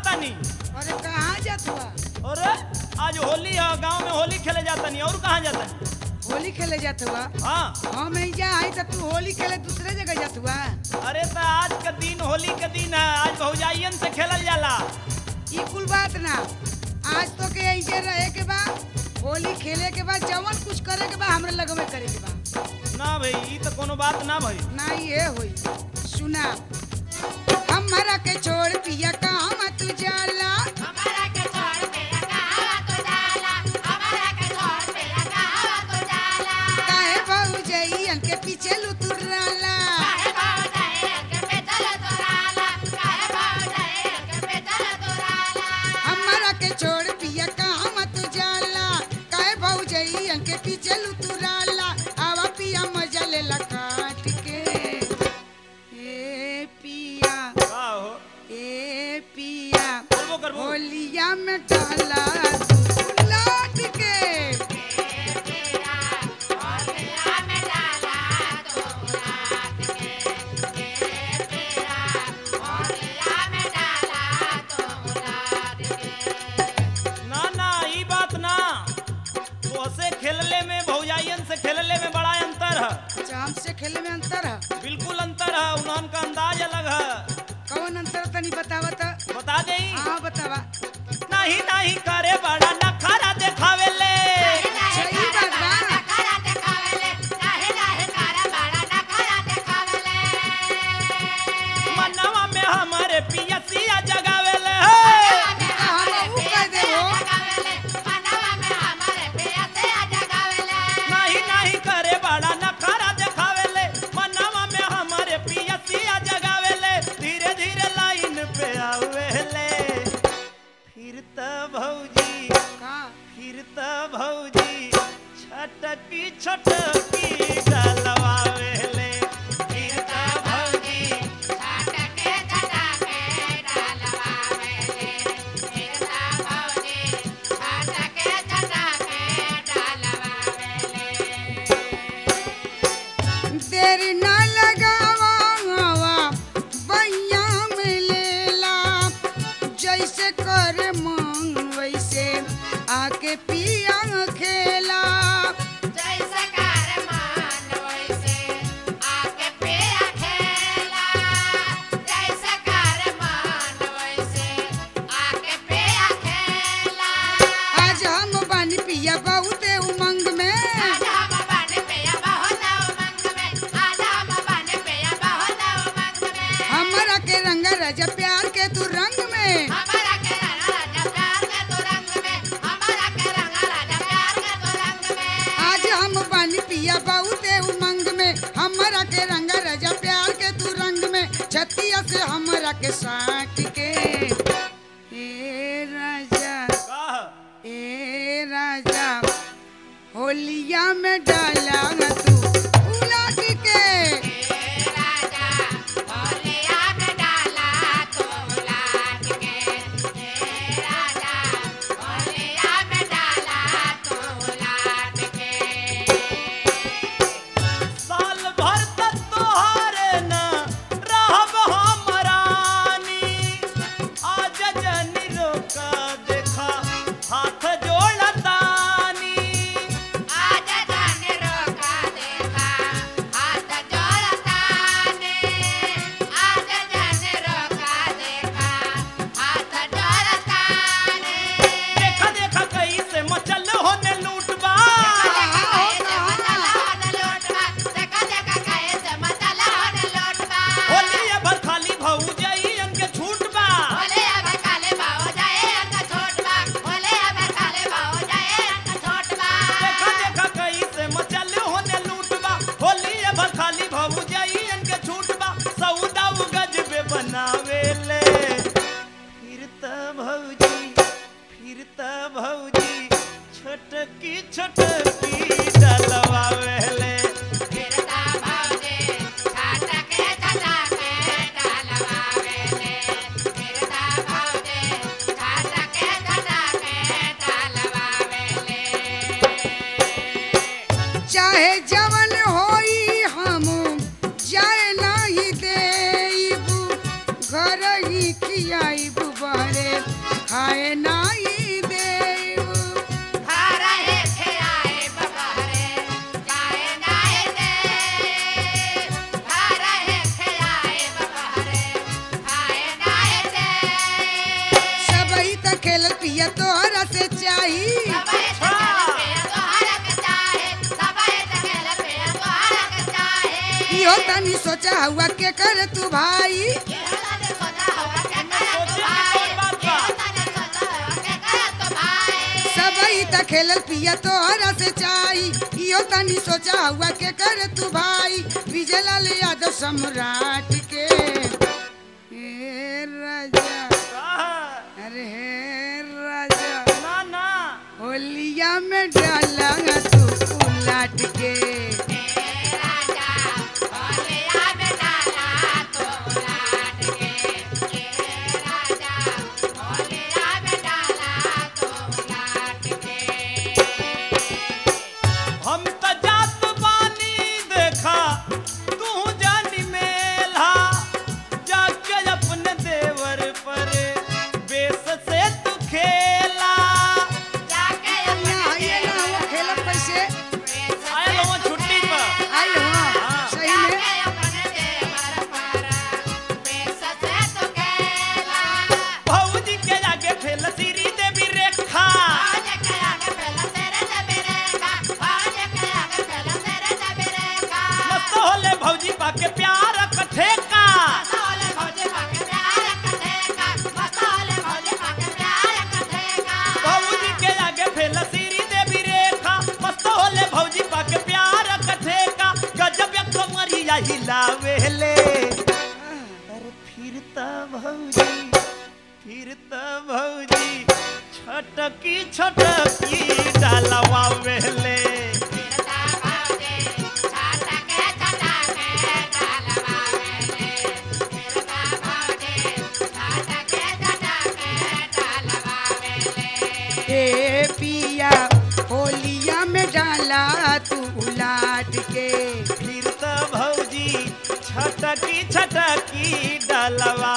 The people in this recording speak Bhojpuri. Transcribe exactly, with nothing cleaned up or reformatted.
जाता नहीं। अरे कहाँ जात हुआ? अरे आज होली है, गांव में होली खेले जाता नहीं। और कहाँ जाता नहीं? होली खेले जात हुआ? हाँ। हम जा आई तो तू होली खेले दूसरे जगह जात हुआ? अरे तो आज का दिन होली का दिन है, आज भौजाइयन से खेलल जाला। ये कुल बात ना, आज तो के ऐसे रहे के बा, होली खेले के बाद जवन कुछ करे के बा हमरा लगवे करे के बा। ना भाई ये तो कोनो बात ना भाई। ना ये होई। सुना, हमरा के छोड़ पिया काम तू जाला, हमारा के छोड़ पिया कहां तू जाला, हमारा के छोड़ पिया कहां तू जाला, काहे भौजैयन के पीछे लुतुराला, काहे बाउजाए के पेटल तोराला, काहे बाउजाए के पेटल तोराला, हमरा के छोड़ पिया काम तू जाला, काहे भौजैयन के पीछे लुतुराला, आवा पिया मजा ले ला काट के। ए पिया, का हो? ए पिया, करबो करबो। होलिया में डाला तू लौट के। पिया होलिया में डाला तो रात के, ए पिया होलिया में डाला तो रात के। ना ना ये बात ना, तो से खेलले में भौजाइयन से खेलले में बड़ा अंतर है। अच्छा, हमसे खेले में अंतर है? बिल्कुल अंतर है, उन्हन का अंदाज अलग है। कौन अंतर तनी बतावत? बता दे। हाँ बतावा। नहीं नहीं करे बड़ा नखरा देखावे ले। सही बात बा। नखरा देखावेले, नाही नाही करे बड़ा नखरा देखावेले, मनवा में हमारे पियसिया जगावे ले। हम ऊ कह दे हो। जगावेले, मनवा में हमारे पिया से जगावेले, नहीं नहीं करे बड़ा नखरा देखावे ले, मनवा में हमारे पियसिया जगावे ले। धीरे धीरे लाइन पे आवे ले, फिर त भौजी, का? फिर त भौजी छटकी छटकी डलवावे ले। फिर त भौजी छटके छटके डालवावेले, मेरा भौजी छटके छटके डालवावेले। देर ना लगावा हवा बैया में लेला, जैसे कर मांग वैसे आके पिया खेला। जैसे कर मान वैसे आके पिया खेला, जैसे कर मान वैसे आके पिया खेला, आज हम बानी पिया बहुते उमंग में, आज हम बन पिया बहुत उमंग में, आज हम बन पिया बहुत उमंग में, हमरा के रंग राजा प्यार के तू रंग में। हमारा के रंग राजा प्यार के तू रंग में, हमारा के रंग राजा प्यार के तू रंग में, आज हम बानी पिया बहुते उमंग में, हमरा के रंग राजा प्यार के तू रंग में, छतिया से हमरा के साट के। ए राजा, का ए राजा, होलिया में डाला तू उलट के। ए राजा होलिया में डाला तो उलाट के, ए राजा होलिया में डाला तो उलाट के। साल भर तक तोहारे न रहब हम रानी, पिया तोहरा से चाही सबे तखेल पिया तोहरा के चाहे सबे तखेल पिया तोहरा के चाहे इहो तनी सोचा हुआ के कर तू भाई ये तने सोचा होगा के करे तो भाई ये तने सोचा होगा के करे तो भाई सबई त खेलल पिया तोहरा से चाही इहो तनी सोचा हुआ के कर तू भाई विजय लाल यादव सम्राट के हे राजा अरे हे राजा ना ना होलिया में डाला तू उलाट के राजा होलिया में डाला तो उलाट के ये राजा होलिया में डाला तो उलाट के हम त जात बानी देखा तू जानी मेला जाके अपने देवर पर बेस से तू खेला जाके ना ये ना वो खेलब कैसे आए लोगों छुट्टी पर आइल हो सही में जाके अपने देवर पर बेस से तो खेला भौजी के आगे फेल सीरी देवी रेखा आज के आगे पहला तेरे जबे रेखा आज के आगे पहला तेरे जबे रेखा मस्त होले भौजी पाके प्यार कठेका मसाले भौजी पाके प्यार कथेका मसाले भौजी पाके प्यार कथेका भौजी के आगे फेल सीरी देवी रेखा मस्त होले भौजी पाके प्यार कठेका गजब कमरिया हिलावेले अरे फिर त भौजी फिर त भौजी छटकी छटकी डालवावेले फिरता भौजी छाटा के छाटा के डालवा मेले फिरता भौजी छाटा के छाटा के डालवा मेले ए पिया होलिया में डाला तू उलाट के फिर त भौजी छटकी छटकी डालवा